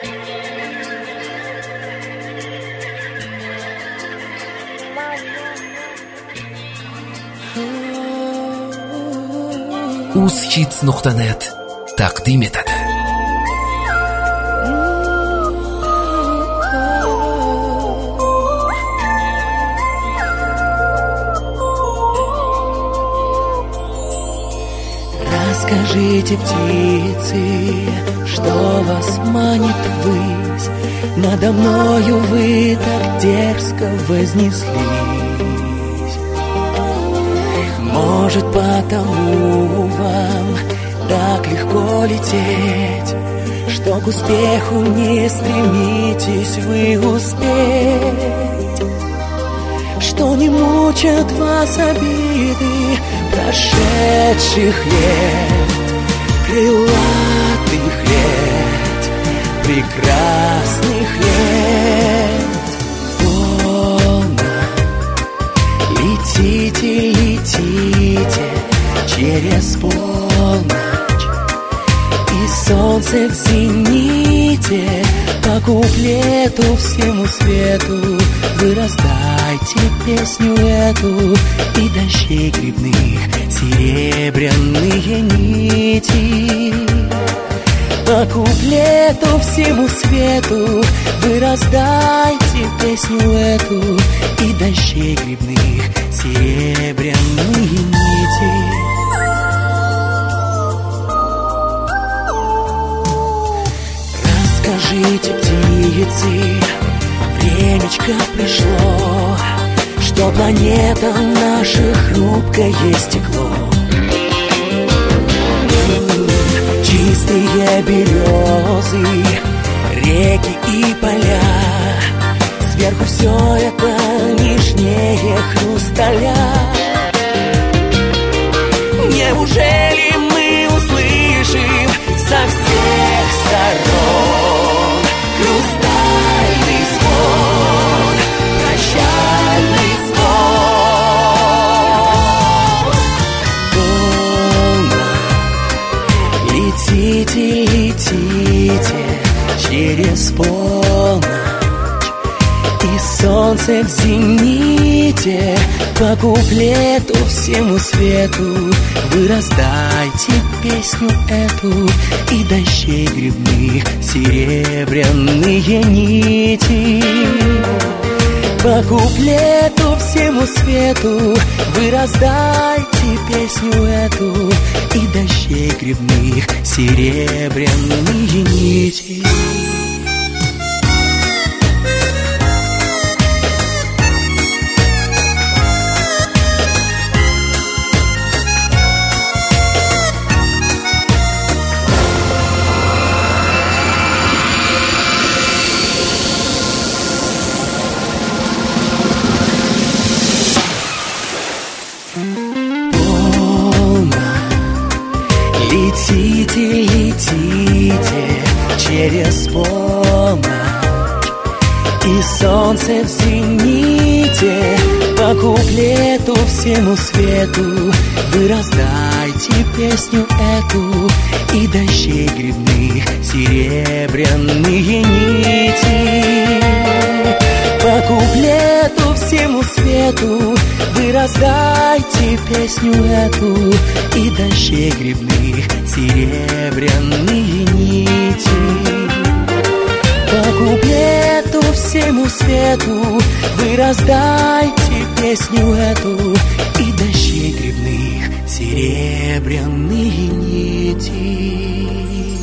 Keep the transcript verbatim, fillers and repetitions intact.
uz-hits nuqta net taqdim etadi. Расскажите, птицы, что вас манит ввысь, надо мною вы так дерзко вознеслись. Может, потому вам так легко лететь, что к успеху не стремитесь вы успеть, что не мучат вас обиды прошедших лет, крылатых лет, прекрасных лет. Полно летите, летите через полночь, и солнце в зените по куплету всему свету. Вы раздайте песню эту, и дождей грибных серебряные нити. По куплету всему свету вы раздайте песню эту, и дождей грибных серебряные нити. Расскажите, птицы, времечко пришло, что планета наша хрупкое стекло. Чистые березы, реки и поля, сверху все это нежнее хрусталя. Неужели мы услышим со всех сторон хрустальный звон, прощальный звон? Полно летите, летите через полночь, и солнце в зените по куплету всему свету вы раздайте песню эту, и дождей грибных серебряные нити. По куплету всему свету вы раздайте песню эту, и дождей грибных серебряные нити. Летите, летите через полночь, и солнце в зените по куплету всему свету вы раздайте песню эту, и дождей грибных серебряные нити. По куплету всему свету вы раздайте песню эту, и дождей грибных серебряные нити. По куплету всему свету вы раздайте песню эту, и дождей грибных серебряные нити.